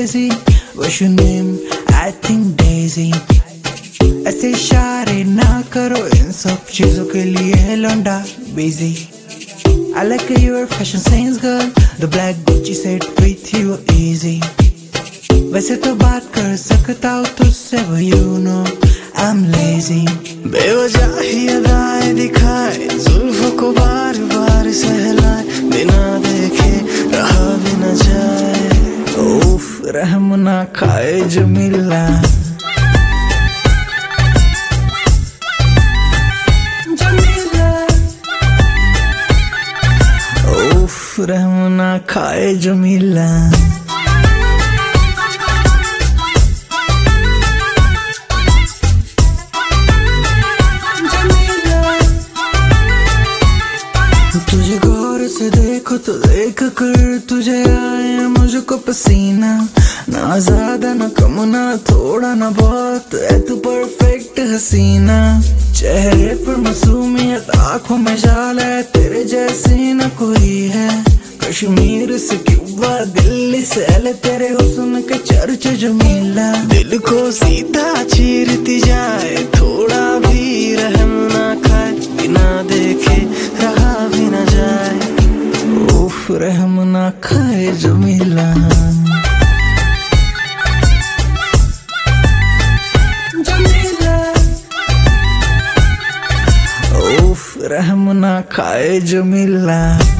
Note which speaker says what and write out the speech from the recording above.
Speaker 1: crazy. What's your name? I think Daisy. ऐसे इशारे ना करो, इन सब चीजों के लिए लौंडा busy. I like your fashion sense girl, the black Gucci set with you easy. वैसे तो बात कर सकता हूँ तुझसे, but you know I'm lazy. बेवजह ही अदाएं दिखाए, जुल्फों को बार बार सहलाए, बिना देखे रहा भी न जाए। उफ, रहम ना खाए जो मिला। रहम ना खाए जो मिला। तुझे गौर से देखो तो देख कर तुझे आए मुझको पसीना, ना ज्यादा ना कम ना थोड़ा ना बहुत, है तू परफेक्ट हसीना। चेहरे पर मासूमियत, आंखों में जाल है, तेरे जैसी न कोई है। कश्मीर से क्यूबा दिल्ली से ले, तेरे हुस्न के चर्चे जो मिला। दिल को सीधा चीरती जाए, थोड़ा भी रहम ना खाए, बिना देखे रहा भी न जाए। उफ, रहम ना खाए जो मिला। रहम ना खाए जो मिला।